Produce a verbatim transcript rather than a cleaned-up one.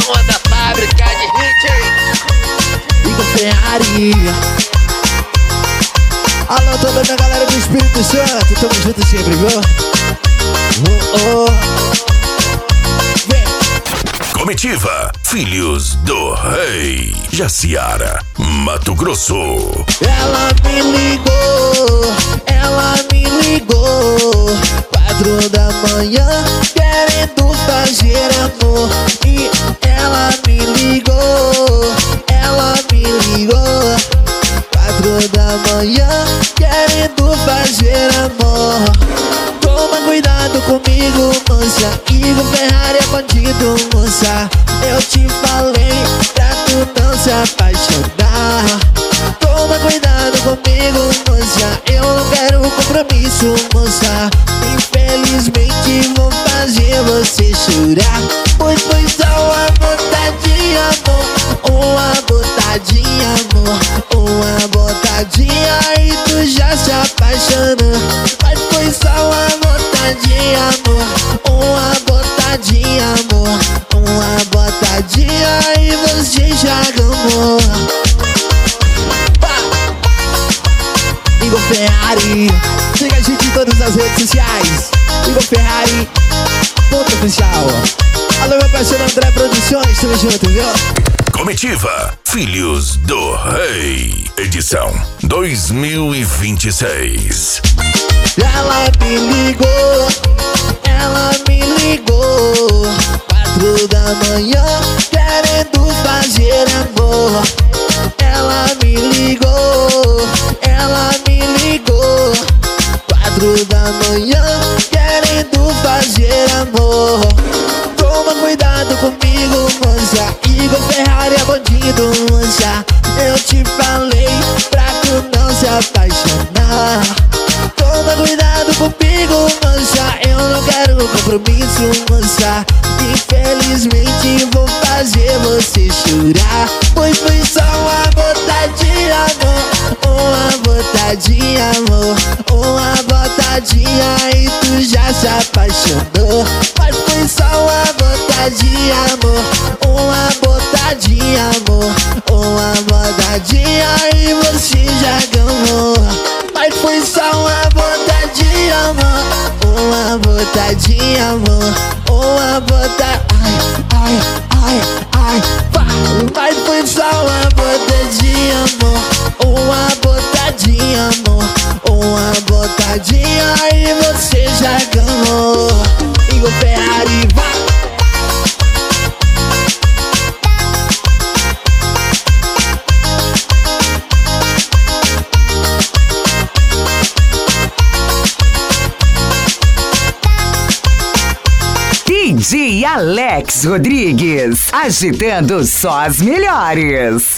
Dona da fábrica de hit, Igor Ferrari. Alô, toda a minha galera do Espírito Santo, tamo junto sempre, viu? Oh, oh. Comitiva, Filhos do Rei, Jaciara, Mato Grosso. Ela me ligou, ela me ligou, quatro da manhã, querendo fazer amor. E ela me ligou, ela me ligou, quatro da manhã, querendo fazer amor. Toma cuidado comigo, moça, Igor Ferrari é bandido, moça. Eu te falei pra tu não se apaixonar. Toma cuidado comigo, moça, eu não quero compromisso, moça. Infelizmente vou fazer você chorar, pois foi só uma botadinha, amor. Uma botadinha, amor. Uma botadinha e tu já se apaixonou. Mas foi só uma botadinha, amor. Uma botadinha, amor. Uma botadinha e você já gamou. Igor Ferrari, siga a gente em todas as redes sociais. Igor Ferrari, ponto oficial. Alô, meu parceiro André Produções, tamo junto, viu? Comitiva, Filhos do Rei, edição dois mil e vinte e seis. Ela me ligou, ela me ligou, quatro da manhã, querendo fazer amor. Ela me ligou, ela me ligou, quatro da manhã, querendo fazer amor. Toma cuidado comigo, moça, Igor Ferrari é bandido, moça. Eu te falei pra tu não se apaixonar. Toma cuidado comigo, moça, eu não quero compromisso, moça. Infelizmente vou fazer você chorar, pois foi só uma botadinha, amor. Uma botadinha, amor. Uma botadinha e tu já se apaixonou. Mas foi só uma botadinha, amor. Uma botadinha, amor. Uma botadinha e você já gamou. Mas foi só uma botadinha, amor. Uma botadinha, amor. Uma botadinha. Ai, ai, ai, ai, vai. Mas foi só uma botadinha, amor. Uma botadinha, amor. Uma botadinha e você já gamou. Igor Ferrari, vai. D J Alex Rodrigues, agitando só as melhores.